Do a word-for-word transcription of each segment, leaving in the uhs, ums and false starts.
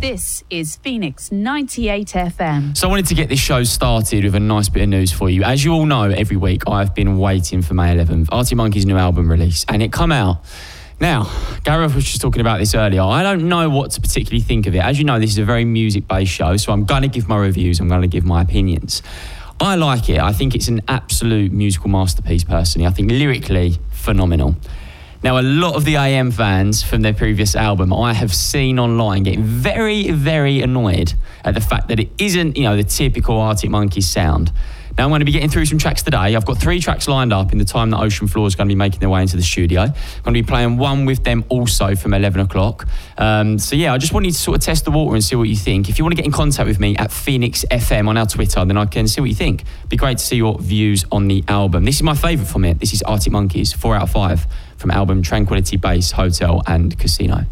This is Phoenix ninety-eight F M. So I wanted to get this show started with a nice bit of news for you. As you all know, every week I've been waiting for May eleventh, Arctic Monkeys' new album release, and it come out. Now, Gareth was just talking about this earlier. I don't know what to particularly think of it. As you know, this is a very music-based show, so I'm going to give my reviews, I'm going to give my opinions. I like it. I think it's an absolute musical masterpiece, personally. I think lyrically, phenomenal. Now, a lot of the A M fans from their previous album I have seen online getting very, very annoyed at the fact that it isn't, you know, the typical Arctic Monkeys sound. Now, I'm going to be getting through some tracks today. I've got three tracks lined up in the time that Ocean Floor is going to be making their way into the studio. I'm going to be playing one with them also from eleven o'clock. Um, so, yeah, I just want you to sort of test the water and see what you think. If you want to get in contact with me at Phoenix F M on our Twitter, then I can see what you think. It'd be great to see your views on the album. This is my favourite from it. This is Arctic Monkeys, four out of five, from album Tranquility Base, Hotel and Casino.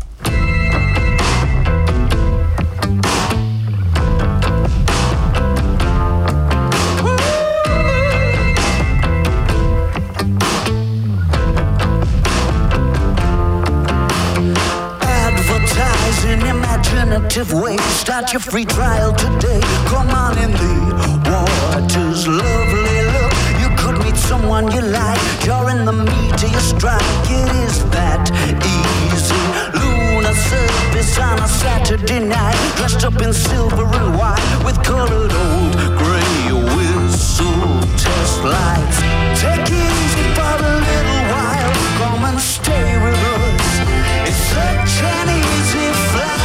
Way. Start your free trial today. Come on in the water's lovely look. You could meet someone you like. You're in the meat of your strike. It is that easy. Lunar surface on a Saturday night. Dressed up in silver and white with colored old grey whistle test lights. Take it easy for a little while. Come and stay with us. It's such an easy flight.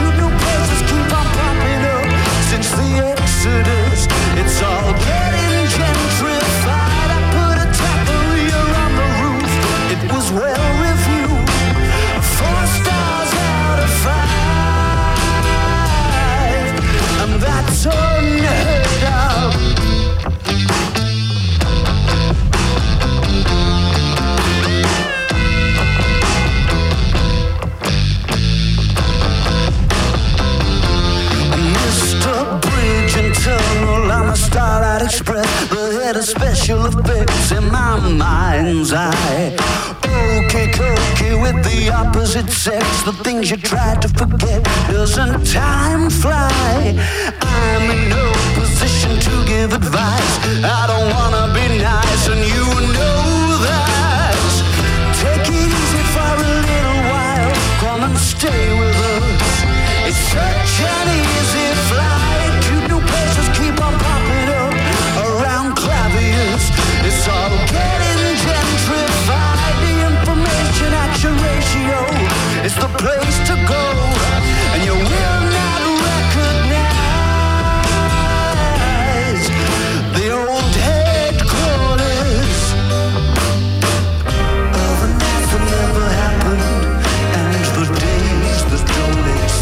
Since the Exodus, it's all getting gentrified. I put a taqueria on the roof. It was well reviewed. Four stars out of five, and that's unheard of. I'm a Starlight Express, the head of special effects in my mind's eye. Okay, cookie with the opposite sex, the things you try to forget. Doesn't time fly? I'm in no position to give advice. I don't wanna be nice, and you know that. Take it easy for a little while. Come and stay with us. It's such an easy flight. Cute new places keep on popping up around claviers. It's all getting gentrified. The information action ratio is the place to go, and you will not recognize the old headquarters of a night that never happened, and the days that don't exist.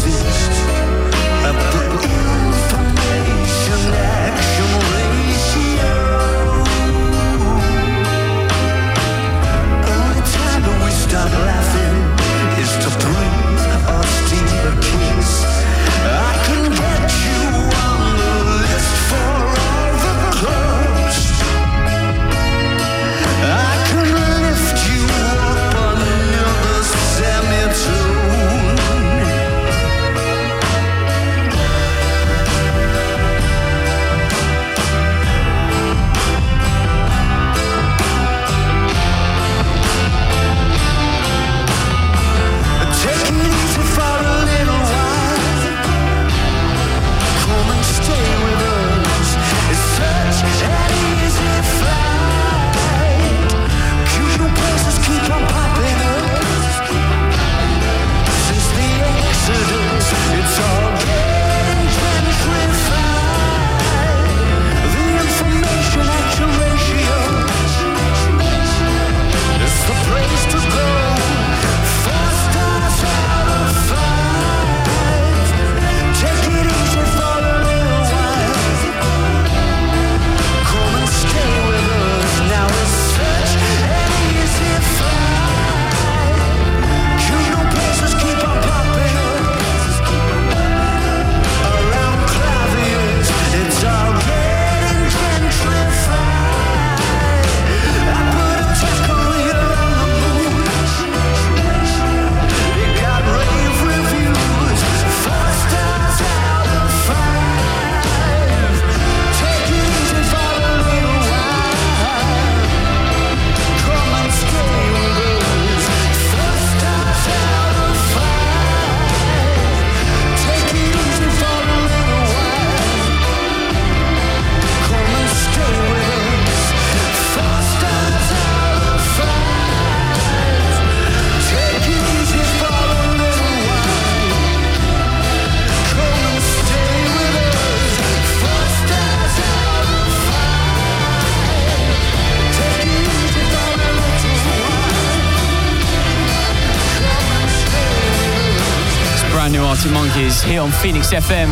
Arctic Monkeys here on Phoenix F M.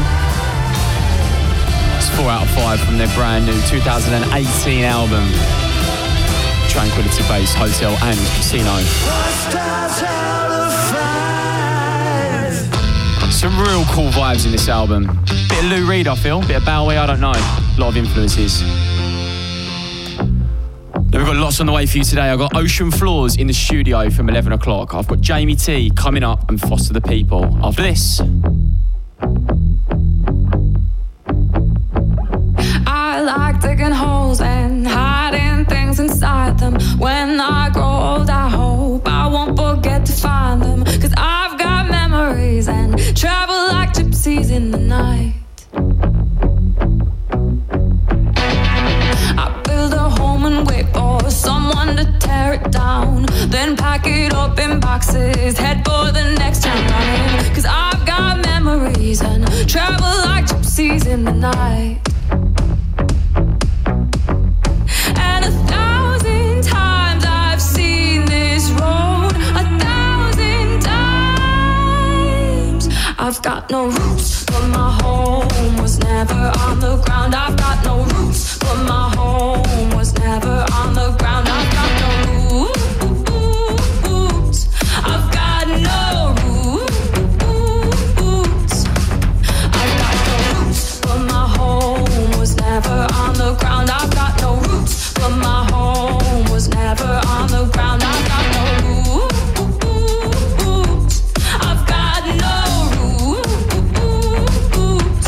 It's four out of five from their brand new two thousand eighteen album, Tranquility Base Hotel and Casino. Some real cool vibes in this album. Bit of Lou Reed, I feel. Bit of Bowie, I don't know. A lot of influences. We've got lots on the way for you today. I've got Ocean Floors in the studio from eleven o'clock. I've got Jamie T coming up and Foster the People. After this. I like digging holes and hiding things inside them. When I grow old, I hope I won't forget to find them. Cause I've got memories and travel like gypsies in the night. I build a home and wait for someone to tear it down. Then pack it up in boxes, head for the next town running. Cause I've got memories and travel like gypsies in the night. And a thousand times I've seen this road, a thousand times. I've got no roots, but my home was never on the ground. I've got no roots, but my home was never on the ground. I've got no roots. I've got no roots. I've got no roots, but my home was never on the ground. I've got no roots, but my home was never on the ground. I've got no roots. I've got no roots.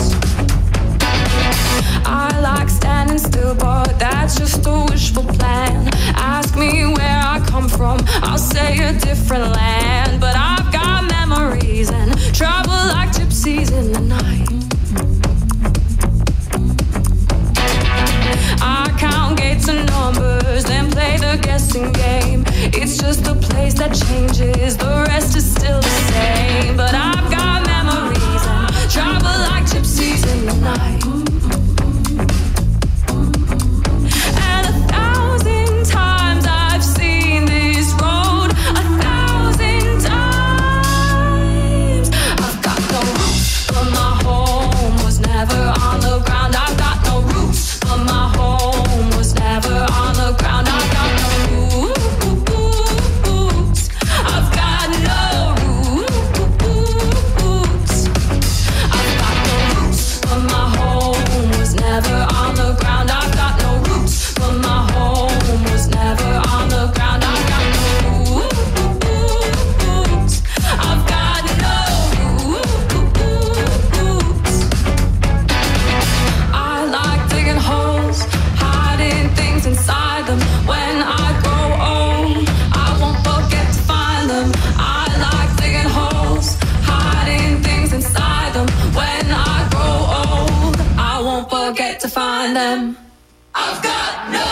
I like standing still, but that's just a wishful plan. Ask me where I come from, I'll say a different land. But I've got memories and travel like gypsies in the night. I count gates and numbers, then play the guessing game. It's just a place that changes, the rest is still the same. But I've got memories and travel like gypsies in the night. And a thousand times I've seen this road, a thousand times. I've got no roots, but my home was never on the ground. I've got no roots, but my home was never on the ground. I've got no roots. I've got no roots. I've got no roots, but my home was never on the ground. I've got no roots, but my home was never on the ground. I've got no roots. I've got no roots. I like digging holes, hiding things inside them. When I grow old, I won't forget to find them. I like digging holes, hiding things inside them. When I grow old, I won't forget to find them. I've got no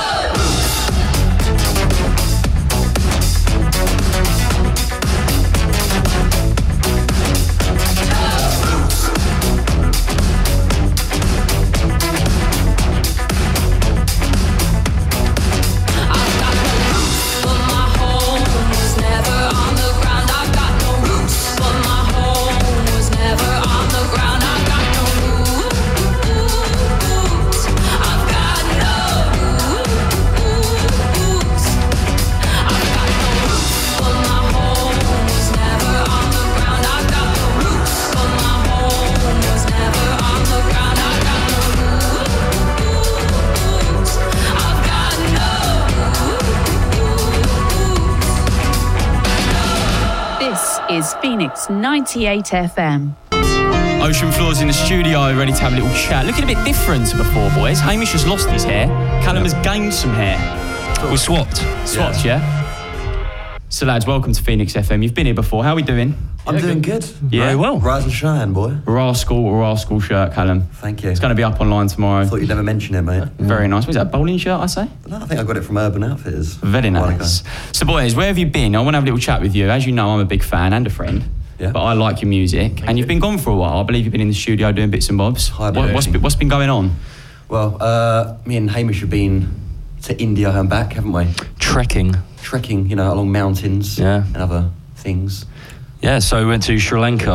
is Phoenix ninety-eight F M. Ocean Floors in the studio, ready to have a little chat. Looking a bit different to before, boys. Hamish has lost his hair. Callum has gained some hair. We swapped. Swapped, yeah. yeah? So, lads, welcome to Phoenix F M. You've been here before. How are we doing? I'm yeah, doing good. good. Yeah. Very well. Rise and shine, boy. Rascal, rascal shirt, Callum. Thank you. It's going to be up online tomorrow. I thought you'd never mention it, mate. Very nice. Was that a bowling shirt, I say? No, I think I got it from Urban Outfitters. Very nice. So, boys, where have you been? I want to have a little chat with you. As you know, I'm a big fan and a friend. Yeah. But I like your music. Thank and you. You've been gone for a while. I believe you've been in the studio doing bits and bobs. Hi, what, what's, been, what's been going on? Well, uh, me and Hamish have been to India and back, haven't we? Trekking. Trekking, you know, along mountains yeah. and other things. Yeah, so we went to Sri Lanka.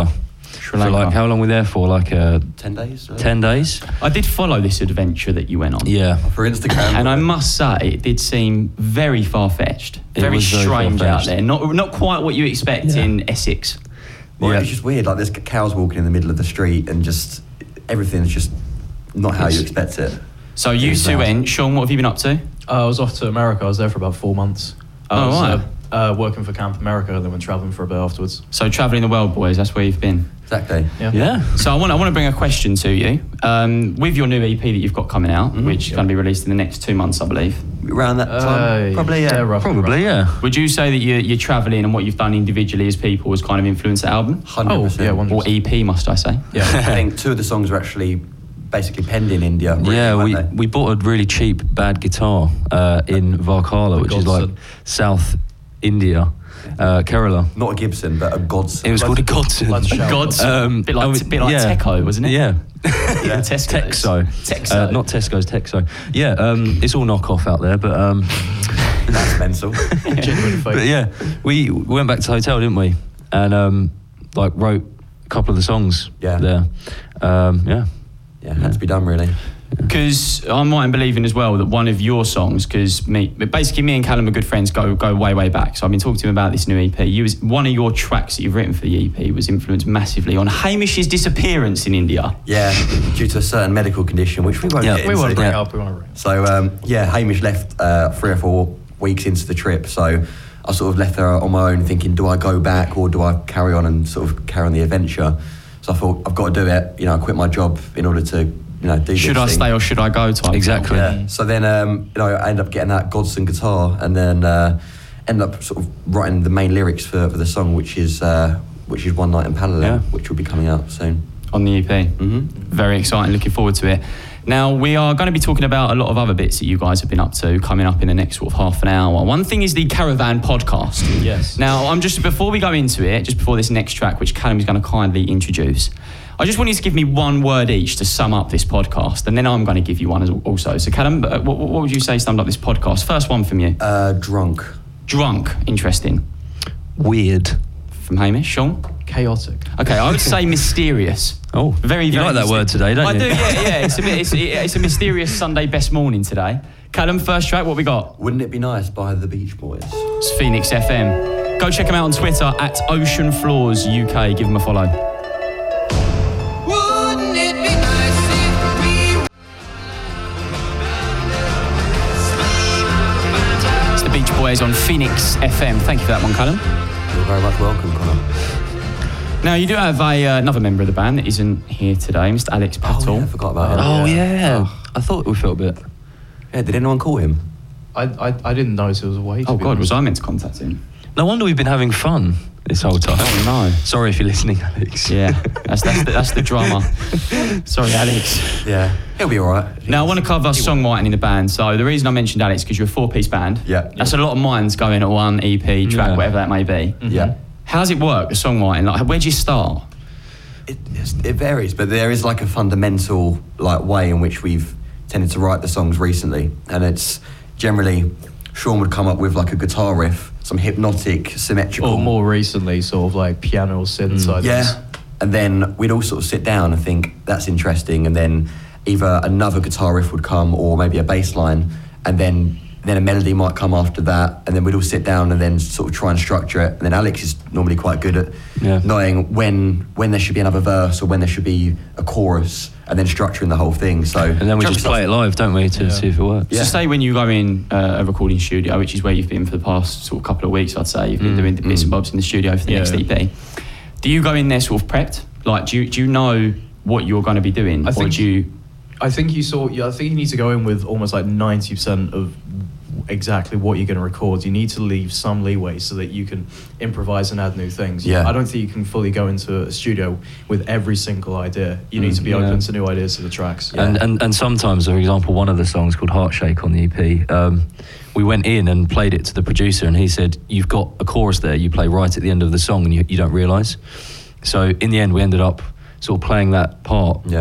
Sri For Lanka. like, how long were we there for? Like uh, ten days. uh, ten days? I did follow this adventure that you went on. Yeah. For Instagram. And I must say, it did seem very far-fetched, It very was very strange out far-fetched. there. Not not quite what you expect Yeah. in Essex. Well, Yeah. it's just weird. Like there's cows walking in the middle of the street, and just everything's just not how you expect it. So you It's two bad. went. Sean, what have you been up to? Uh, I was off to America. I was there for about four months. I Oh, was right. uh, uh, working for Camp America and then went travelling for a bit afterwards. So travelling the world, boys. That's where you've been. Exactly. Yeah. Yeah. So I want I want to bring a question to you. Um, with your new E P that you've got coming out, Mhm. which is going to be released in the next two months, I believe. Around that time, Uh, probably. Yeah. roughly, Probably, roughly. yeah. Would you say that your your travelling and what you've done individually as people has kind of influenced the album? Hundred Oh, percent. yeah, one- Or E P, must I say? Yeah. I think two of the songs are actually basically penned in India. Really, Yeah, weren't we, they? we bought a really cheap bad guitar uh, in Varkala, The which is like Godson. South India, uh, Kerala. Not a Gibson, but a Godson. It was called a Godson. Let's shout. God's Um, bit like I mean, bit like yeah. Teco, wasn't it? Yeah. Yeah, Tesco's. Texo. Texo. Uh, not Tesco's, Texo. Yeah, um, it's all knockoff out there, but um, That's mental. Genuine fake. but yeah, we we went back to the hotel, didn't we? And um, like wrote a couple of the songs Yeah. there. Um, yeah. Yeah, had to be done really. Because I'm right in believing as well that one of your songs, because me, basically me and Callum are good friends, go go way way back. So I've been talking to him about this new E P. You was one of your tracks that you've written for the E P was influenced massively on Hamish's disappearance in India. Yeah, due to a certain medical condition, which we won't Yeah, get We into. want to bring Yeah. it up. We want to bring it up. So um, yeah, Hamish left uh, three or four weeks into the trip. So I sort of left there on my own, thinking, do I go back or do I carry on and sort of carry on the adventure? So I thought I've got to do it. You know, I quit my job in order to, you know, do. Should this I thing. stay or should I go? Type Exactly. Yeah. So then, um, you know, I ended up getting that Godson guitar, and then uh, ended up sort of writing the main lyrics for, for the song, which is uh, which is One Night in Palalel, Yeah. which will be coming out soon. on the E P. Mm-hmm. Very exciting, looking forward to it. Now, we are going to be talking about a lot of other bits that you guys have been up to coming up in the next sort of half an hour. One thing is the Caravan podcast. Yes. Now, I'm just, before we go into it, just before this next track, which Callum is going to kindly introduce, I just want you to give me one word each to sum up this podcast, and then I'm going to give you one as also. So, Callum, uh, what, what would you say summed up this podcast? First one from you. Uh, drunk. Drunk. Interesting. Weird. From Hamish. Sean? Chaotic. Okay, I would say mysterious. Oh, Very, you very like that myster- word today, don't I you? do, yeah, yeah. It's a, bit, it's, it's a mysterious Sunday best morning today. Callum, first track, what we got? Wouldn't It Be Nice by the Beach Boys. It's Phoenix F M. Go check them out on Twitter at Ocean Floors U K. Give them a follow. Wouldn't it be nice if we It's the Beach Boys on Phoenix F M. Thank you for that one, Callum. You're very much welcome, Connor. Now, you do have a, uh, another member of the band that isn't here today, Mister Alex Oh, Pattle. yeah, I forgot about him. Oh, yeah. I thought we felt a bit. Yeah, did anyone call him? I, I, I didn't notice it was away. to Oh, be God, honest. was I meant to contact him? No wonder we've been having fun this whole time. Oh, no. Sorry if you're listening, Alex. Yeah, that's, that's, the, that's the drama. Sorry, Alex. Yeah. He'll be all right. Now, I want to cover songwriting in the band. So the reason I mentioned Alex, because you're a four-piece band. Yeah. That's a lot of minds going at one E P, track, Yeah. whatever that may be. Yeah. How does it work, the songwriting? Like, where do you start? It, it's- it varies, but there is like a fundamental like way in which we've tended to write the songs recently, and it's generally Sean would come up with like a guitar riff, some hypnotic, symmetrical. Or more recently, sort of like piano or synth side. Yeah, and then we'd all sort of sit down and think that's interesting, and then either another guitar riff would come or maybe a bass line, and then then a melody might come after that, and then we'd all sit down and then sort of try and structure it. And then Alex is normally quite good at Yeah. knowing when when there should be another verse or when there should be a chorus, and then structuring the whole thing. So And then we just play it live, don't we, to Yeah. see if it works. Yeah. So say when you go in uh, a recording studio, which is where you've been for the past sort of couple of weeks, I'd say you've been Mm, doing the bits and bobs in the studio for the Yeah. next E P. Do you go in there sort of prepped? Like, do you, do you know what you're going to be doing, I or think- do you? I think you saw. Yeah, I think you need to go in with almost like ninety percent of exactly what you're going to record. You need to leave some leeway so that you can improvise and add new things. Yeah. I don't think you can fully go into a studio with every single idea. You need to be yeah. open to new ideas to the tracks. Yeah. And, and and sometimes, for example, one of the songs called Heartshake on the E P, um, we went in and played it to the producer, and he said, you've got a chorus there, you play right at the end of the song and you, you don't realise. So in the end, we ended up sort of playing that part Yeah.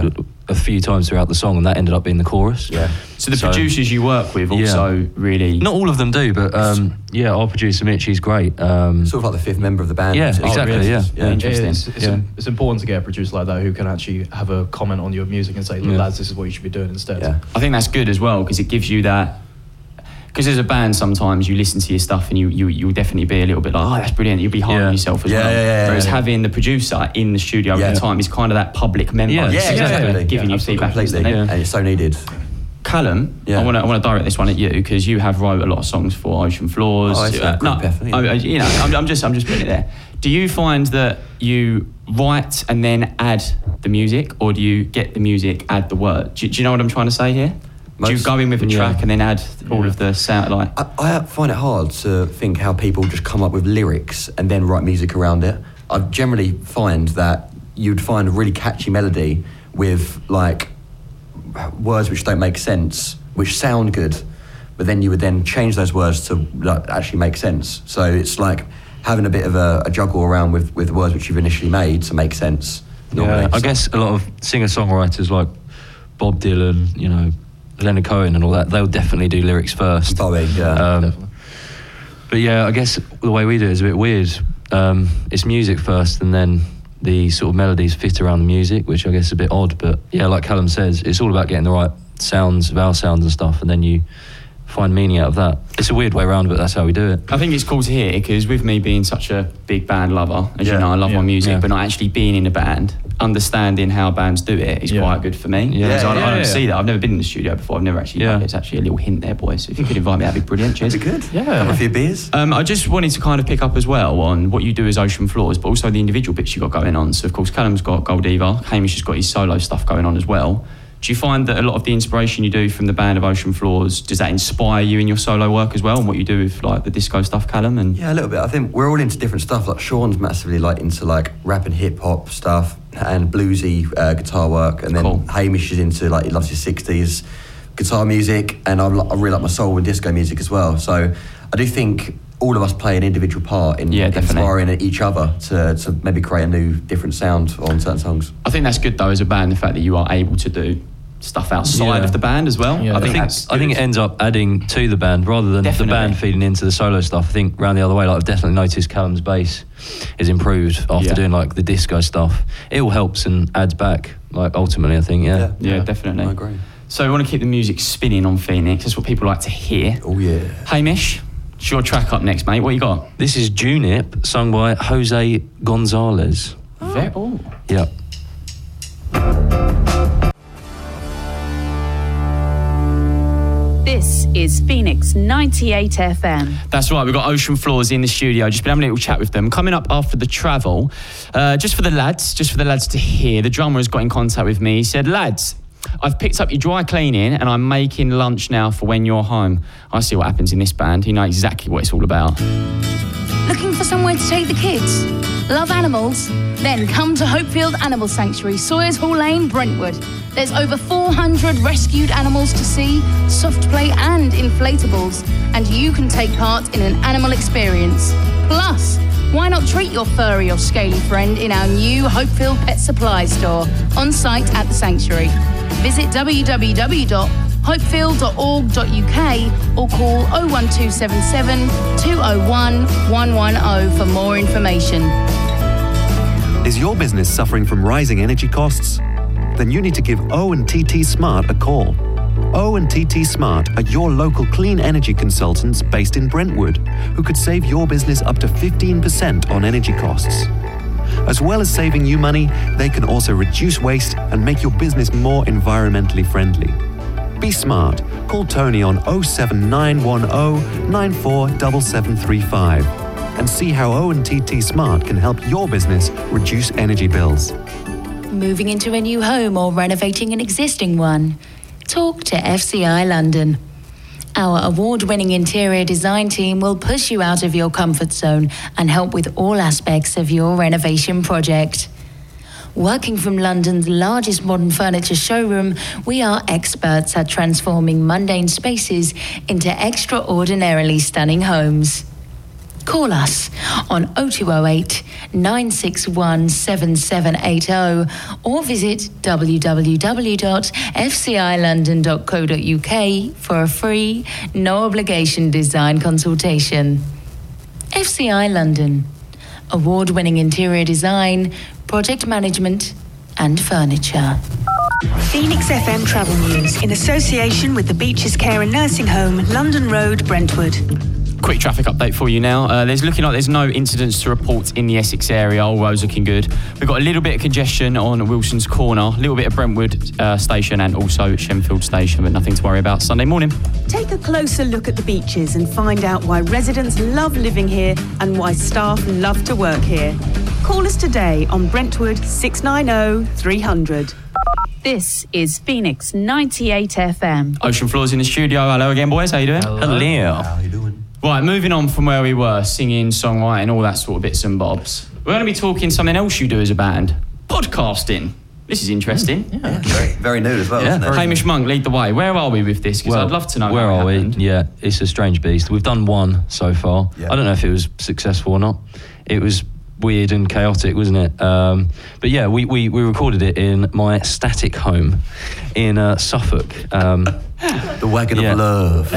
a few times throughout the song, and that ended up being the chorus. Yeah. So the producers you work with also Yeah. really... Not all of them do, but um, yeah, our producer Mitch, he's great. Um, Sort of like the fifth member of the band. Yeah, isn't it? exactly, really? yeah. yeah. Interesting. It's, it's, Yeah. it's important to get a producer like that who can actually have a comment on your music and say, look, Yeah. lads, this is what you should be doing instead. Yeah. I think that's good as well, because it gives you that... Because as a band, sometimes you listen to your stuff and you, you, you'll definitely be a little bit like, oh, that's brilliant. You'll be hard Yeah. on yourself as Yeah, well. yeah, yeah, Whereas yeah. having the producer in the studio Yeah. all the time is kind of that public member. Yeah. Yeah, It's exactly. Giving Yeah, you feedback. Completely. instantly. Yeah. And it's so needed. Callum, Yeah. I want to I want to direct this one at you because you have wrote a lot of songs for Ocean Floors. Oh, it's Uh, a group effort, yeah. I- I- you know, I'm, I'm just I'm just putting it there. Do you find that you write and then add the music, or do you get the music, add the word? Do, do you know what I'm trying to say here? do you Most- go in with a yeah. track and then add all of the sound like? I, I find it hard to think how people just come up with lyrics and then write music around it. I generally find that you'd find a really catchy melody with like words which don't make sense, which sound good, but then you would then change those words to like, actually make sense. So it's like having a bit of a, a juggle around with, with words which you've initially made to make sense. Normally. Yeah, I guess a lot of singer-songwriters like Bob Dylan, you know, Leonard Cohen and all that, they'll definitely do lyrics first. Bowie, yeah. Um, Definitely. But yeah, I guess the way we do it is a bit weird. Um, it's music first, and then the sort of melodies fit around the music, which I guess is a bit odd. But yeah, like Callum says, it's all about getting the right sounds, vowel sounds and stuff, and then you find meaning out of that. It's a weird way around, but that's how we do it. I think it's cool to hear because with me being such a big band lover, as Yeah. you know, I love Yeah. my music, Yeah. but not actually being in a band, understanding how bands do it is Yeah. quite good for me. Yeah. Because I, Yeah, I don't yeah, see yeah. that. I've never been in the studio before. I've never actually Yeah. done it. It's actually a little hint there, boys. So if you could invite me, that'd be brilliant. Cheers. That'd be good. Yeah. Have a few beers. Um, I just wanted to kind of pick up as well on what you do as Ocean Floors, but also the individual bits you got going on. So, of course, Callum's got Gold Diva, Hamish has got his solo stuff going on as well. Do you find that a lot of the inspiration you do from the band of Ocean Floors, does that inspire you in your solo work as well, and what you do with like the disco stuff, Callum? And Yeah, a little bit. I think we're all into different stuff. Like Sean's massively like into like rap and hip hop stuff and bluesy uh, guitar work, and then Cool. Hamish is into like he loves his sixties guitar music, and I, I really like my soul and disco music as well. So I do think all of us play an individual part in Yeah, definitely. inspiring each other to, to maybe create a new, different sound on certain songs. I think that's good though as a band, the fact that you are able to do stuff outside Yeah. of the band as well. Yeah. I I think think that's I think it good. ends up adding to the band rather than Definitely. the band feeding into the solo stuff. I think round the other way, like I've definitely noticed Callum's bass is improved after Yeah. doing like the disco stuff. It all helps and adds back. Like ultimately, I think yeah. Yeah, Yeah. definitely. I agree. So we want to keep the music spinning on Phoenix. That's what people like to hear. Oh yeah. Hamish, it's your track up next, mate. What you got? This is Junip, sung by Jose Gonzalez. Very, oh. Yep. This is Phoenix ninety-eight F M. That's right, we've got Ocean Floors in the studio. Just been having a little chat with them. Coming up after the travel, uh, just for the lads, just for the lads to hear, the drummer has got in contact with me. He said, lads, I've picked up your dry cleaning and I'm making lunch now for when you're home. I see what happens in this band. You know exactly what it's all about. Looking for somewhere to take the kids? Love animals? Then come to Hopefield Animal Sanctuary, Sawyers Hall Lane, Brentwood. There's over four hundred rescued animals to see, soft play and inflatables, and you can take part in an animal experience. Plus, why not treat your furry or scaly friend in our new Hopefield Pet Supply store on site at the sanctuary? Visit w w w dot hopefield dot org dot u k or call oh one two seven seven, two oh one, one one oh for more information. Is your business suffering from rising energy costs? Then you need to give O and T T Smart a call. O and T T Smart are your local clean energy consultants based in Brentwood who could save your business up to fifteen percent on energy costs. As well as saving you money, they can also reduce waste and make your business more environmentally friendly. Be smart. Call Tony on oh seven nine one oh, nine four seven seven three five and see how O and T T Smart can help your business reduce energy bills. Moving into a new home or renovating an existing one? Talk to F C I London. Our award-winning interior design team will push you out of your comfort zone and help with all aspects of your renovation project. Working from London's largest modern furniture showroom, we are experts at transforming mundane spaces into extraordinarily stunning homes. Call us on oh two oh eight, nine six one, seven seven eight oh or visit w w w dot f c i london dot co dot u k for a free, no obligation design consultation. F C I London, award-winning interior design, project management and furniture. Phoenix F M Travel News in association with the Beaches Care and Nursing Home, London Road, Brentwood. Quick traffic update for you now. Uh, there's looking like there's no incidents to report in the Essex area. All roads looking good. We've got a little bit of congestion on Wilson's Corner, a little bit of Brentwood uh, Station and also Shenfield Station, but nothing to worry about Sunday morning. Take a closer look at the beaches and find out why residents love living here and why staff love to work here. Call us today on Brentwood six nine zero, three hundred. This is Phoenix ninety-eight F M. Ocean Floors in the studio. Hello again, boys. How you doing? Hello. How you doing? Right, moving on from where we were, singing, songwriting, all that sort of bits and bobs. We're going to be talking something else you do as a band, podcasting. This is interesting. Mm, yeah, very, very new as well, Yeah. isn't it? Hamish Monk, lead the way. Where are we with this? Because I'd love to know Where how it are we? happened. Yeah, it's a strange beast. We've done one so far. Yeah. I don't know if it was successful or not. It was weird and chaotic, wasn't it? Um, but yeah, we, we, we recorded it in my static home in uh, Suffolk. Um, The wagon Yeah. of love.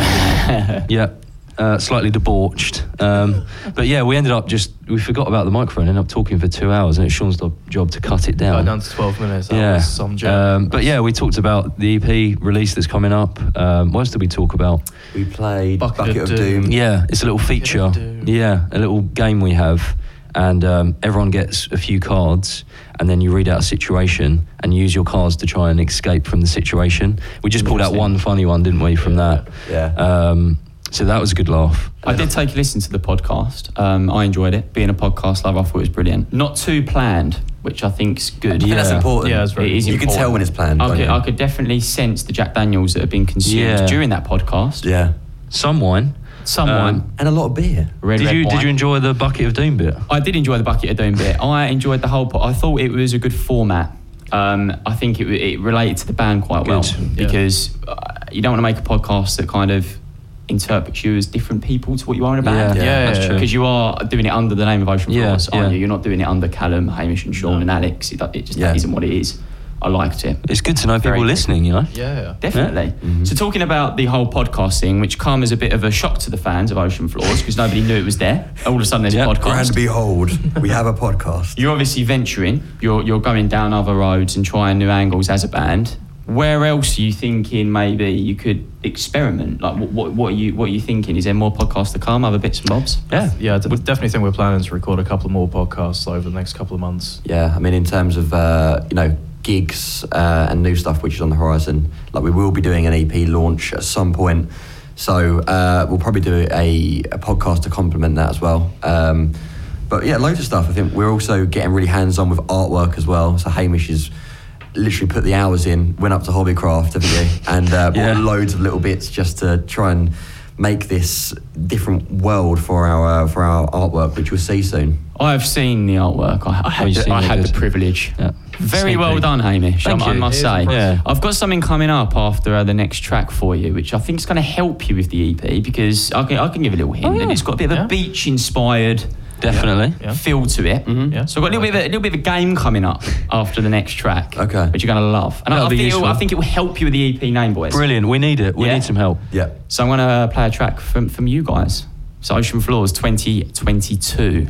yeah. Uh, slightly debauched, um, but yeah, we ended up just we forgot about the microphone. Ended up talking for two hours, and it's Sean's job to cut it down. Got down to twelve minutes. That yeah, was some joke. um, but yeah, we talked about the E P release that's coming up. Um, what else did we talk about? We played Bucket Bucket, of of Doom. Doom. Yeah, it's a little feature. of Doom. Yeah, a little game we have, and um, everyone gets a few cards, and then you read out a situation and use your cards to try and escape from the situation. We just pulled out one funny one, didn't we, from that? Yeah. Um, so that was a good laugh. I did take a listen to the podcast. Um, I enjoyed it. Being a podcast lover, I thought it was brilliant. Not too planned, which I think's good. I think that's Yeah. important. Yeah, it's very It is You can important. tell when it's planned. I don't could, you? I could definitely sense the Jack Daniels that have been consumed Yeah. during that podcast. Yeah. Some wine. Someone. Um, And a lot of beer. red, Did red you wine. did you enjoy the Bucket of Doom bit? I did enjoy the Bucket of Doom bit. I enjoyed the whole pot. I thought it was a good format. Um, I think it, it related to the band quite well Good. Yeah. because uh, you don't want to make a podcast that kind of interprets you as different people to what you are in a band. Yeah, Yeah, that's yeah, true. Because you are doing it under the name of Ocean Yeah, Floors, aren't yeah. you? You're not doing it under Callum, Hamish and Sean No. and Alex. It, it just Yeah. that isn't what it is. I liked it. It's good to know Very people good. listening, you know. yeah. Definitely. So talking about the whole podcast thing, which come as a bit of a shock to the fans of Ocean Floors because nobody knew it was there. All of a sudden there's Yeah. a podcast. Grand behold, we have a podcast. You're obviously venturing. You're you're going down other roads and trying new angles as a band. Where else are you thinking maybe you could experiment? Like what what, what are you what are you thinking? Is there more podcasts to come? Other bits and bobs? Yeah. Yeah, d- definitely think we're planning to record a couple more podcasts over the next couple of months. Yeah, I mean, in terms of, uh, you know, gigs uh, and new stuff which is on the horizon, like we will be doing an E P launch at some point. So uh, we'll probably do a, a podcast to complement that as well. Um, but yeah, loads of stuff. I think we're also getting really hands-on with artwork as well. So Hamish is literally put the hours in, went up to Hobbycraft, haven't you? And uh, bought Yeah. loads of little bits just to try and make this different world for our uh, for our artwork, which we'll see soon. I've seen the artwork. I, I had, you've the, seen I it, had the good. privilege. Yeah. Very Sneak well peek. done, Hamish. Thank I, I you. must It is say. impressive. Yeah. I've got something coming up after uh, the next track for you, which I think is going to help you with the E P because I can I can give a little hint. Oh, yeah. And it's got a bit of a Yeah. beach-inspired Definitely. Yeah. feel to it. Mhm. Yeah. So I've got a little bit, of a, a little bit of a game coming up after the next track, Okay. which you're going to love. And I, I, That'll be think it'll, useful. I think it will help you with the E P name, boys. Brilliant. We need it. We Yeah. need some help. Yeah. So I'm going to play a track from, from you guys. So Ocean Floors twenty twenty-two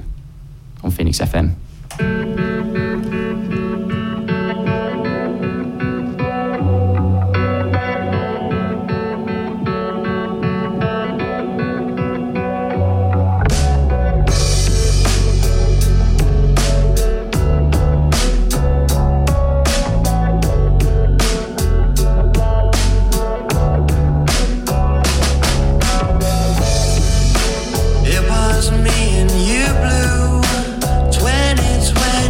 on Phoenix F M. It was me and you, blue. twenty twenty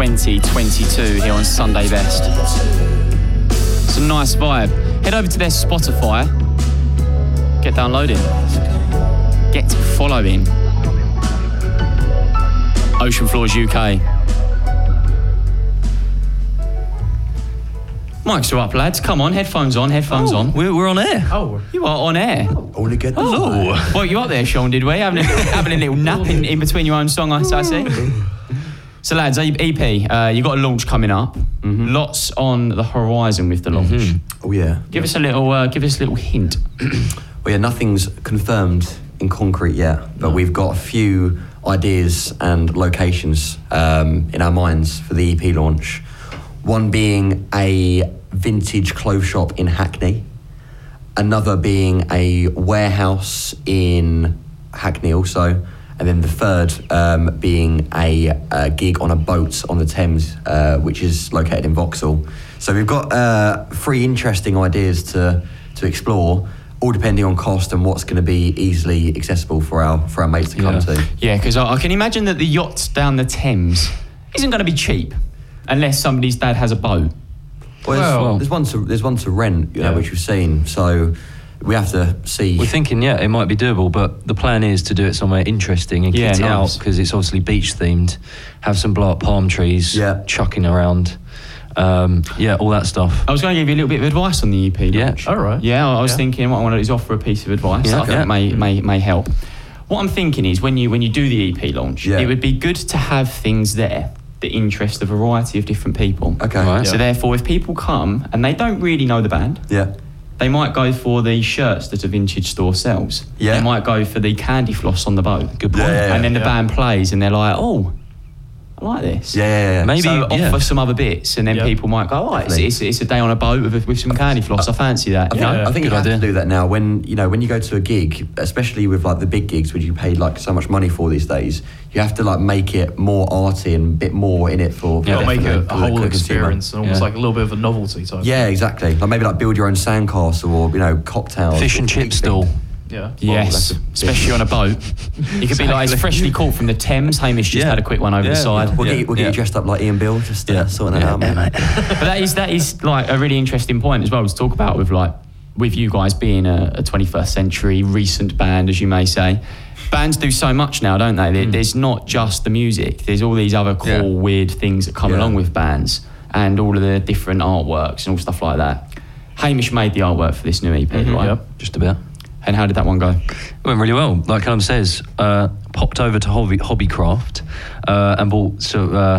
twenty twenty-two here on Sunday Best. It's a nice vibe. Head over to their Spotify. Get downloading. Get following. Ocean Floors U K. Mics are up, lads. Come on, headphones on, headphones Oh, on. We're, we're on air. Oh, You are on air. Only get the Oh, well, you up there, Sean, did we? Having a, having a little nap in, in between your own song, I, I see. So, lads, E P, uh, you've got a launch coming up. Mm-hmm. Lots on the horizon with the launch. Mm-hmm. Oh yeah. Give us a little, uh, give us a little hint. Well, yeah, nothing's confirmed in concrete yet, but we've got a few ideas and locations um, in our minds for the E P launch. One being a vintage clothes shop in Hackney, another being a warehouse in Hackney also, and then the third um, being a, a gig on a boat on the Thames, uh, which is located in Vauxhall. So we've got uh, three interesting ideas to to explore, all depending on cost and what's going to be easily accessible for our for our mates to come Yeah. to. Yeah, because I, I can imagine that the yacht down the Thames isn't going to be cheap unless somebody's dad has a boat. Well, there's, Well- there's one to there's one to rent, you know, Yeah. which we've seen. So we have to see. We're thinking, yeah, it might be doable, but the plan is to do it somewhere interesting and Yeah, kit it nice. out because it's obviously beach themed. Have some blow up palm trees, Yeah. chucking around, um, yeah, all that stuff. I was going to give you a little bit of advice on the E P Yeah. launch. all right. Yeah, I was Yeah. thinking what I want to do is offer a piece of advice Yeah, that I think okay. may, may may help. What I'm thinking is when you when you do the E P launch, Yeah. it would be good to have things there that interest a variety of different people. Okay. Right. So Yeah. therefore, if people come and they don't really know the band, Yeah. they might go for the shirts that a vintage store sells. Yeah. They might go for the candy floss on the boat. Good point. Yeah, yeah, yeah. And then the Yeah. band plays and they're like, oh, I like this. Yeah, yeah, yeah. Maybe- So yeah. offer some other bits, and then Yeah. people might go, "Oh, it's, Definitely. it's, it's a day on a boat with, with some candy floss. I fancy that." I You think, know? Yeah. I think you Good have idea. to do that now. When you know when you go to a gig, especially with like the big gigs, which you pay like so much money for these days, you have to like make it more arty and a bit more in it for. for Yeah, the- make for it the- a for the whole consumer. experience and almost Yeah. like a little bit of a novelty type. Yeah, exactly. Like maybe like build your own sandcastle or you know cocktails. Fish and chip stall. Yeah. Yes, that's a- especially on a boat. You could be like, it's freshly caught from the Thames. Hamish just Yeah. had a quick one over the Yeah. side. We'll, Yeah, get, you- we'll get yeah. you dressed up like Ian Bill, just uh, Yeah. sorting that Yeah, out, yeah, mate. But that is that is like a really interesting point as well to talk about with like with you guys being a, a twenty-first century recent band, as you may say. Bands do so much now, don't they? There- There's not just the music. There's all these other cool, Yeah. weird things that come Yeah. along with bands and all of the different artworks and all stuff like that. Hamish made the artwork for this new E P, right? Yep. Just about. And how did that one go? It went really well. Like Callum says, uh, popped over to Hobby Hobbycraft uh, and bought so, uh,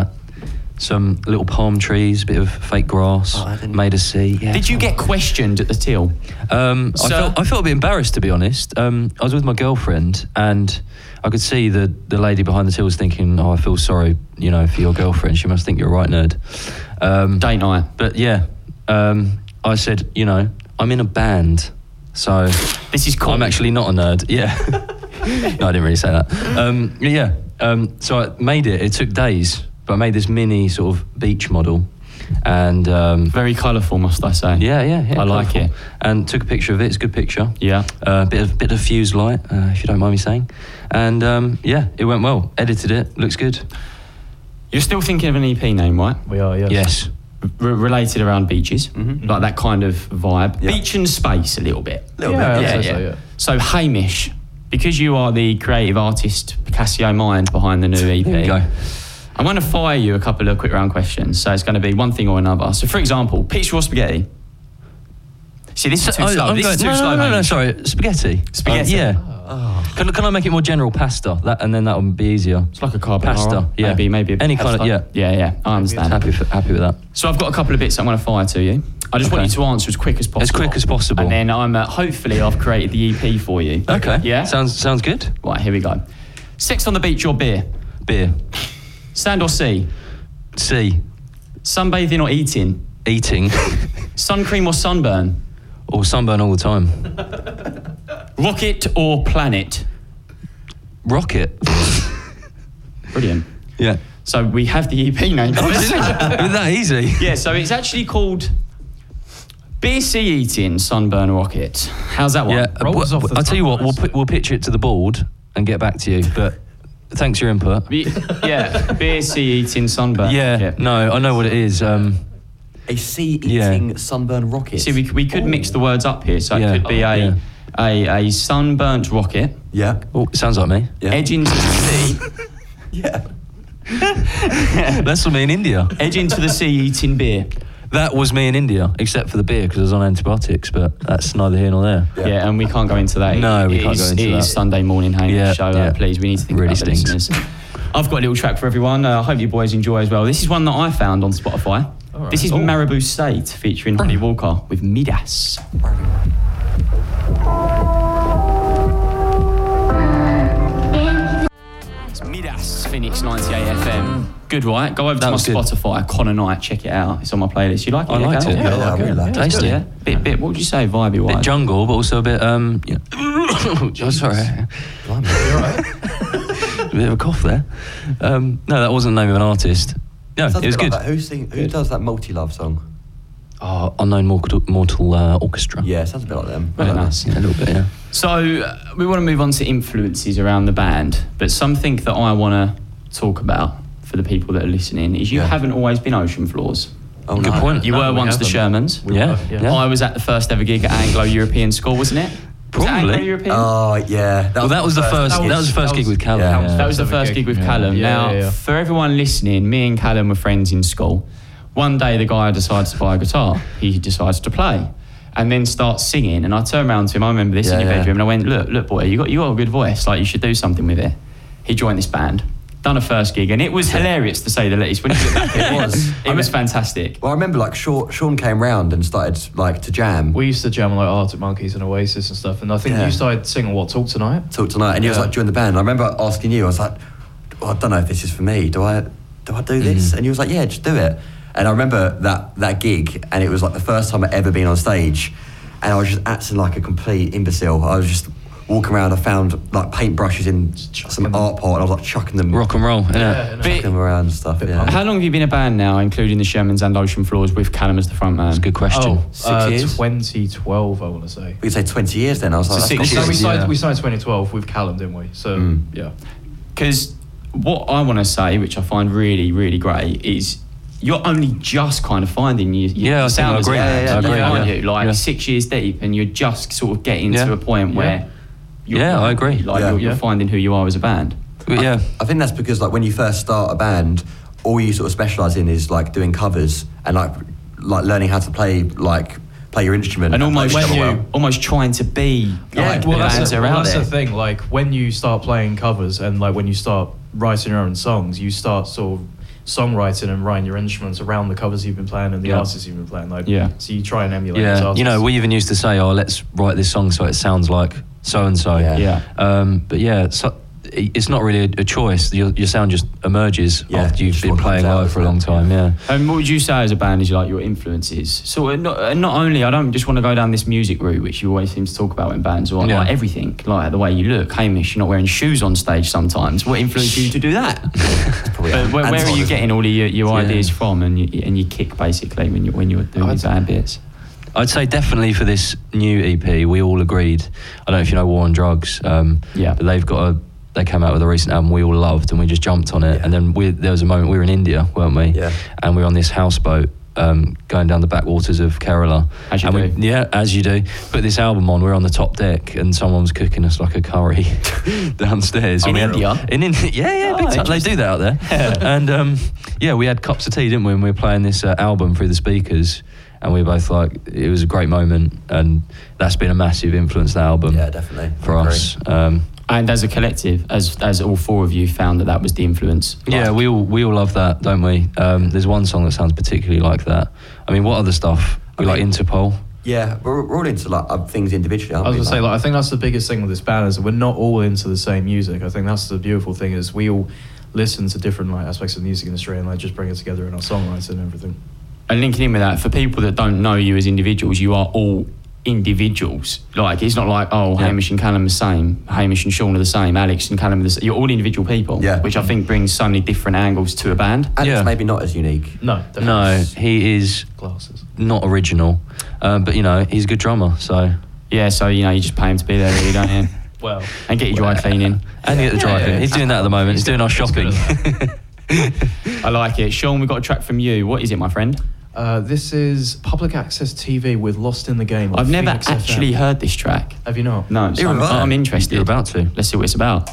some little palm trees, a bit of fake grass, Oh, I didn't- made a sea. Yeah. Did you get questioned at the till? Um, I, Sir? felt, I felt a bit embarrassed, to be honest. Um, I was with my girlfriend, and I could see the, the lady behind the till was thinking, "Oh, I feel sorry, you know, for your girlfriend. She must think you're a right nerd." Um, Date night. but yeah, um, I said, you know, I'm in a band, so This is cool. I'm actually not a nerd. Yeah. No, I didn't really say that. Um, yeah. Um, so I made it. It took days, but I made this mini sort of beach model, and um, very colourful, must I say? yeah, yeah, yeah. I like colourful. it. And took a picture of it. It's a good picture. Yeah. A uh, bit of bit of fused light, uh, if you don't mind me saying. And um, yeah, it went well. Edited it. Looks good. You're still thinking of an E P name, right? We are, yes. Yes. R- related around beaches, like that kind of vibe. Yeah. Beach and space a little bit. Little Yeah, bit. I'd Yeah, say yeah. so, yeah. So Hamish, because you are the creative artist, Picasso mind behind the new E P, There you go. I'm going to fire you a couple of quick round questions. So it's going to be one thing or another. So for example, pizza or spaghetti? See, this is too Oh, slow. I'm This is going- too no, slow, no, no, no, Hamish. sorry. Spaghetti. Spaghetti. Uh, yeah. Can, can I make it more general? Pasta. That, and then that would be easier. It's like a carbonara. Pasta, yeah. Maybe, maybe a Any kind of- pesto. Yeah, yeah. I understand. Happy, for, happy with that. So I've got a couple of bits I'm going to fire to you. I just want Okay. you to answer as quick as possible. As quick as possible. And then I'm uh, hopefully I've created the E P for you. Okay. Yeah. Sounds sounds good. Right, here we go. Sex on the beach or beer? Beer. Sand or sea? C. Sunbathing or eating? Eating. Sun cream or sunburn? Or sunburn all the time. Rocket or planet? Rocket. Brilliant. Yeah. So we have the E P name. Oh, is it? Was that easy? Yeah, so it's actually called Beer Sea Eating Sunburn Rocket. How's that one? Yeah. Rolls uh, off the I'll tell you tongue what. We'll nicely. put, we'll pitch it to the board and get back to you. But thanks for your input. Be- yeah, beer, sea eating, sunburn. Yeah, yeah, no, I know what it is. Um, A sea-eating Yeah. sunburn rocket. See, we, we could mix the words up here, so Yeah. it could be Oh, a, yeah. a a sunburnt rocket, Yeah. oh, sounds like me. Yeah. edge into the sea, Yeah. That's for me in India. edge into the sea eating beer. That was me in India, except for the beer because I was on antibiotics, but that's neither here nor there. Yeah. Yeah, and we can't go into that. No, we It can't is- go into It that. is Sunday morning, Hamish, Yeah, so uh, yeah. please, we need to think Really about the stinks. listeners. I've got a little track for everyone. Uh, I hope you boys enjoy as well. This is one that I found on Spotify. All right. This is Oh. Marabou State featuring Ronnie Walker with Midas. It's Midas, Phoenix ninety-eight F M. Good, right? Go over That to my was good. Spotify, Connor Knight, check it out. It's on my playlist. You like it? I liked Cal? it. Yeah, I really like it. Tasty. Yeah, bit, bit. What would you say, vibey wise? Bit jungle, but also a bit. Um, yeah. oh, sorry, Blimey. a bit of a cough there. Um, no, that wasn't the name of an artist. No, Sounds it was a bit good. like that. Who, sing, who does that multi-love song? Oh, Unknown Mortal, Mortal uh, Orchestra. Yeah, sounds a bit like them. Very I like nice. Yeah, a little bit. Yeah. So uh, we want to move on to influences around the band, but something that I want to talk about for the people that are listening is you Yeah. haven't always been Ocean Floors. Oh, Good no. point. You No, were we once the haven't. Shermans. Yeah, Yeah. yeah. I was at the first ever gig at Anglo-European School, wasn't it? Was it Probably. Anglo-European? Oh, yeah. That Well, that was the first. that That was, was- the first that gig was- with Callum. yeah. Yeah. That was the Ever first gig. gig with Yeah. Callum. Yeah, now, yeah, yeah. for everyone listening, me and Callum were friends in school. One day, the guy decides to buy a guitar. He decides to play, and then starts singing. And I turned around to him. I remember this in Yeah, your yeah. bedroom, and I went, "Look, look, boy, you got you got a good voice. Like you should do something with it." He joined this band, done a first gig, and it was hilarious to say the least. When you look back, it was it was fantastic. Well, I remember like Sean, Sean came round and started like to jam. We used to jam like Arctic Monkeys and Oasis and stuff, and I think Yeah. you started singing what Talk Tonight. Talk tonight, and he was Yeah. like during the band. I remember asking you, I was like, well, I don't know if this is for me. Do I do I do this? And he was like, yeah, just do it. And I remember that that gig, and it was like the first time I'd ever been on stage, and I was just acting like a complete imbecile. I was just walking around. I found like paintbrushes in some them. art pot, and I was like chucking them, Rock and roll. Yeah. no. chucking them around and stuff. Yeah. How long have you been a band now, including the Shermans and Ocean Floors, with Callum as the front man? That's a good question. Oh, Six uh, years? twenty twelve, I want to say. We could say twenty years then. I was like, So that's six got So we years, started, yeah. we started twenty twelve with Callum, didn't we? So, Mm. yeah. Because what I want to say, which I find really, really great, is you're only just kind of finding your, your Yeah, I think sound I as a agree. band, Yeah, yeah, I agree, aren't yeah. you? Like Yeah. six years deep, and you're just sort of getting Yeah. to a point where you're, Yeah, I agree. Like Yeah. you're, you're Yeah. finding who you are as a band. But yeah. I think that's because like when you first start a band, all you sort of specialise in is like doing covers and like like learning how to play like play your instrument And play almost the when drum you- well. almost trying to be Yeah, like well, the that's, bands the, that are well, out that's there. the thing. Like when you start playing covers and like when you start writing your own songs, you start sort of songwriting and writing your instruments around the covers you've been playing and the Yeah. artists you've been playing. Like, Yeah. So you try and emulate. these Yeah, artists. you know, we even used to say, "Oh, let's write this song so it sounds like so and so." Yeah. Yeah. Um, but yeah, so, it's not really a, a choice. Your, your sound just emerges Yeah, after you've just been what comes playing out, live for a long isn't it? time. Yeah. And what would you say as a band is like your influences? So uh, not, uh, not only, I don't just want to go down this music route, which you always seem to talk about in bands, or Yeah. like everything, like the way you look. Hamish, you're not wearing shoes on stage sometimes. What influenced you to do that? Probably But where, where are Anton, you isn't getting all of your, your Yeah. ideas from, and you, and your kick basically when you when you're doing I'd- your band bits? I'd say definitely for this new E P, we all agreed. I don't know if you know War on Drugs. Um, Yeah. But they've got a. They came out with a recent album we all loved, and we just jumped on it. Yeah. And then we, there was a moment we were in India, weren't we? Yeah. And we were on this houseboat. Um, going down the backwaters of Kerala. As you and do. We, yeah, as you do. Put this album on, we we're on the top deck, and someone was cooking us like a curry downstairs. In And we had- India? in India, yeah, yeah, Oh, big time. They do that out there. And um, yeah, we had cups of tea, didn't we? And we were playing this uh, album through the speakers, and we were both like, it was a great moment, and that's been a massive influence, the album, Yeah, definitely. for I agree. us. Um, And as a collective, as as all four of you found that that was the influence. Yeah, Like, we all we all love that, don't we? Um, there's one song that sounds particularly like that. I mean, what other stuff? We I like mean- Interpol. Yeah, we're, we're all into like uh, things individually, aren't I was we? gonna say, like, I think that's the biggest thing with this band is that we're not all into the same music. I think that's the beautiful thing is we all listen to different like aspects of the music industry and like just bring it together in our songwriting and everything. And linking in with that, for people that don't know you as individuals, you are all individuals. Like, it's not like, oh, Yeah. Hamish and Callum are the same, Hamish and Sean are the same, Alex and Callum are the same. You're all individual people, Yeah. which I think brings so many different angles to a band. And Yeah. it's maybe not as unique. No, definitely. No, he is Glasses. not original, um, but you know, he's a good drummer. So Yeah, so, you know, you just pay him to be there, really, don't you? Well, and get your dry cleaning. And get the dry cleaning. He's doing that at the moment. He's doing our shopping. I like it. Sean, we've got a track from you. What is it, my friend? Uh, this is public access T V with Lost in the Game. on I've never Phoenix actually F M. heard this track. Have you not? No, so I'm, I'm interested. You're about to. Let's see what it's about.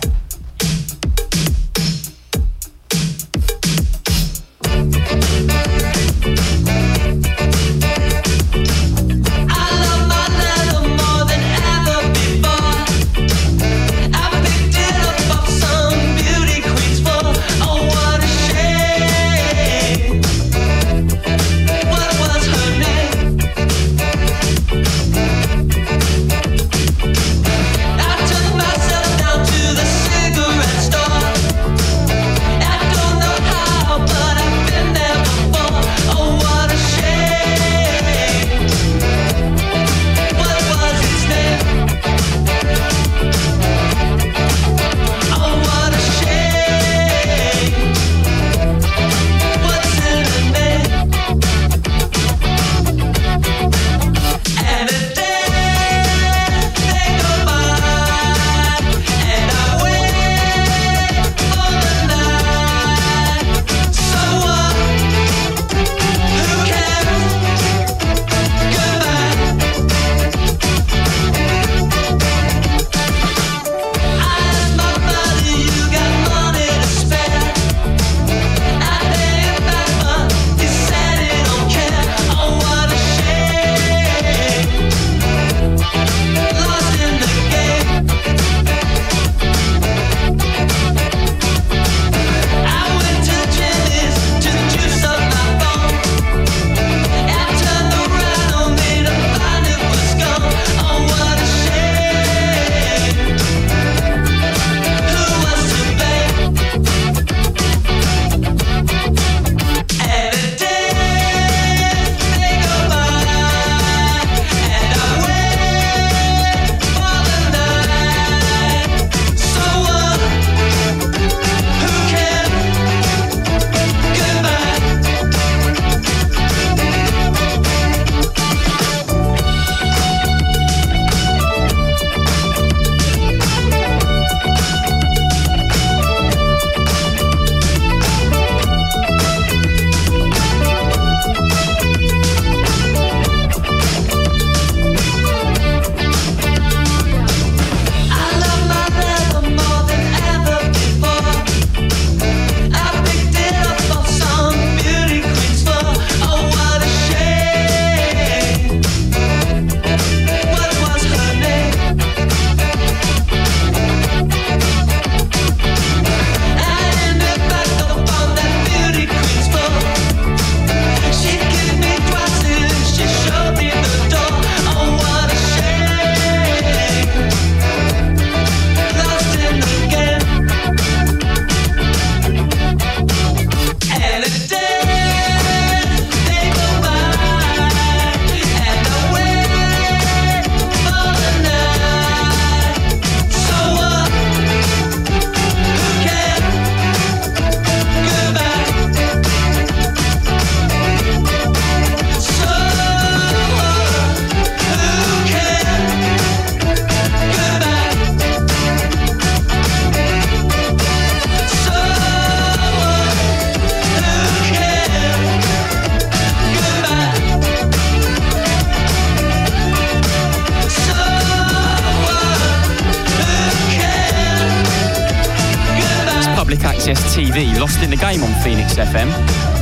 Access T V, Lost in the Game on Phoenix F M.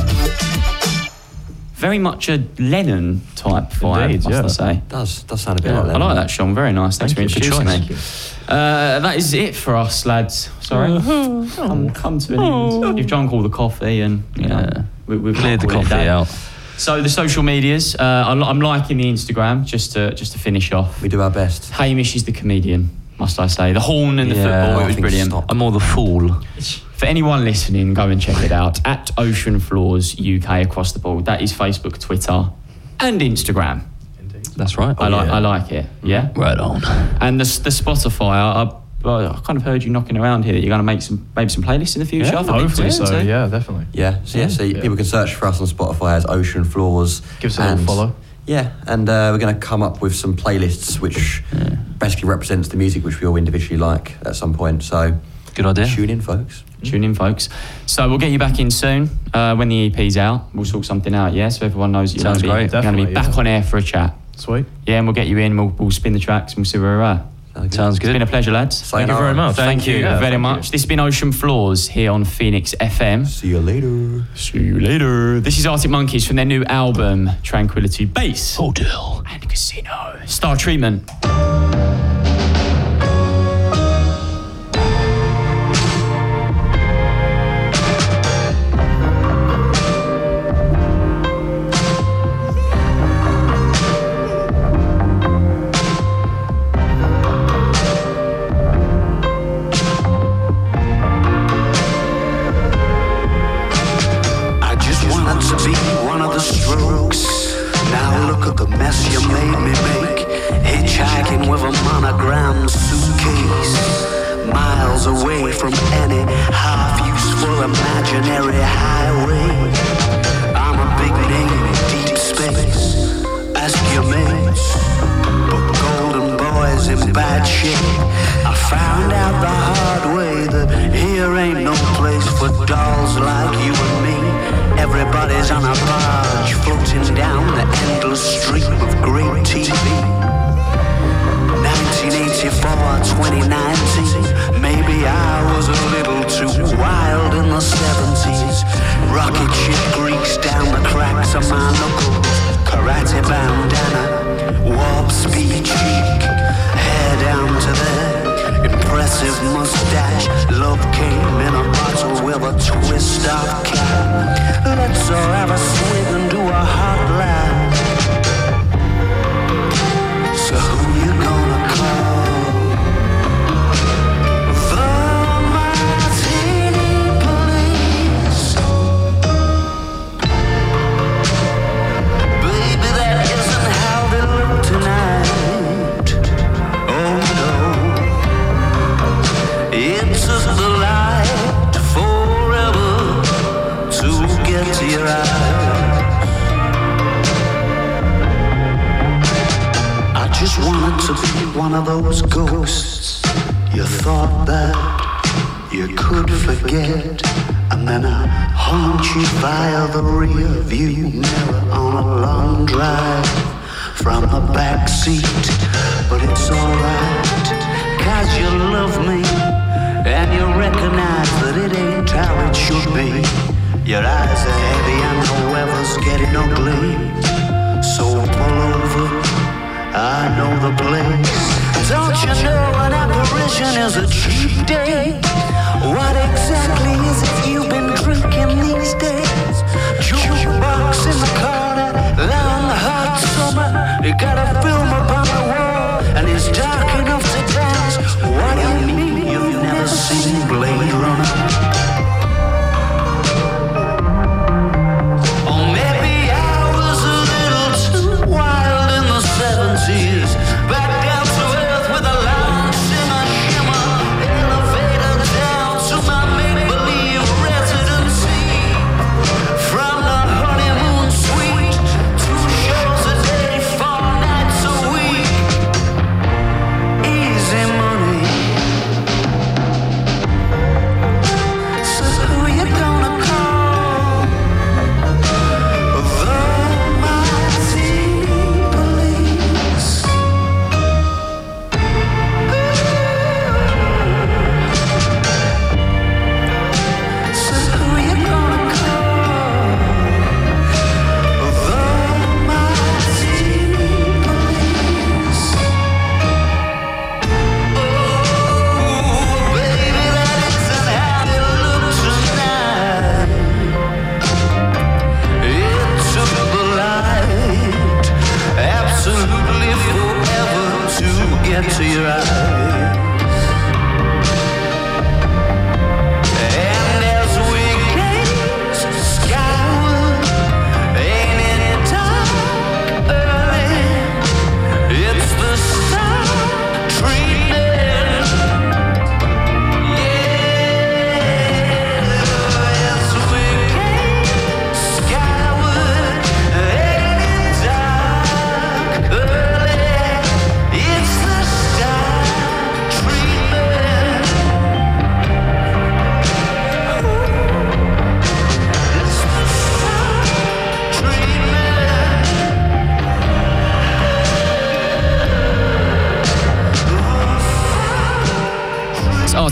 Very much a Lennon type vibe, Indeed, must yeah. I say. Does does sound a bit Yeah, like I Lennon. like that, Sean. Very nice. Thanks Thank for you. introducing Good me. choice. Uh, that is it for us, lads. Sorry. come, come to an end. You've drunk all the coffee and you know, Yeah. we, we've Cleared the called it a coffee day. out. So the social medias, uh, I'm, I'm liking the Instagram just to just to finish off. We do our best. Hamish is the comedian, must I say. The horn and the Yeah. football, it I was think brilliant. stop. I'm more the fool. For anyone listening, go and check it out at Ocean Floors U K across the board. That is Facebook, Twitter, and Instagram. Indeed. That's right. I like yeah. I like it. Yeah. Right on. And the the Spotify, I, I, I kind of heard you knocking around here that you're going to make some maybe some playlists in the future. Yeah, for people to hopefully listen so. to. Yeah, definitely. Yeah, so yeah, so Yeah. people can search for us on Spotify as Ocean Floors. Give us a little and- follow. Yeah, and uh, we're going to come up with some playlists which basically represents the music which we all individually like at some point. So good idea. Tune in, folks. Tune in, folks. So we'll get you back in soon uh, when the E P's out. We'll sort something out, yeah, so everyone knows you're going to be, you're going to be back yeah. on air for a chat. Sweet. Yeah, and we'll get you in, we'll, we'll spin the tracks and we'll see where we're at. Sounds good. It's been a pleasure, lads. Thank you very much. Thank, Thank you you. Yeah, very thank much. you. This has been Ocean Floors here on Phoenix F M. See you later. See you later. This is Arctic Monkeys from their new album, Tranquility Base, Hotel and Casino. Star Treatment. It's the start.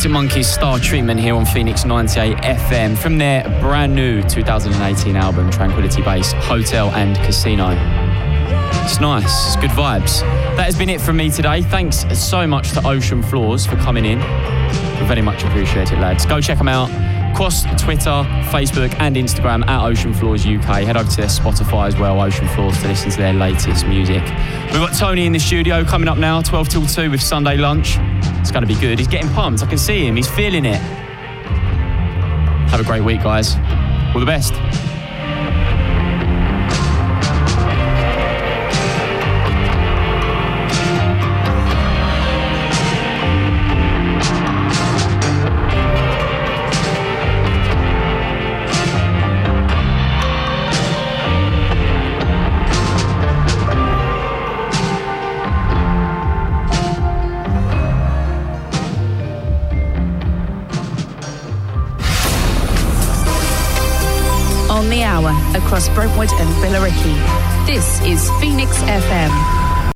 Arctic Monkeys Star Treatment here on Phoenix ninety-eight F M from their brand new two thousand eighteen album Tranquility Base Hotel and Casino. It's nice, it's good vibes. That has been it from me today. Thanks so much to Ocean Floors for coming in. We very much appreciate it, lads. Go check them out across Twitter, Facebook and Instagram at Ocean Floors U K. Head over to their Spotify as well, Ocean Floors, to listen to their latest music. We've got Tony in the studio coming up now, twelve till two with Sunday Lunch. It's going to be good. He's getting pumped. I can see him. He's feeling it. Have a great week, guys. All the best. Across Brentwood and Billericay. This is Phoenix F M.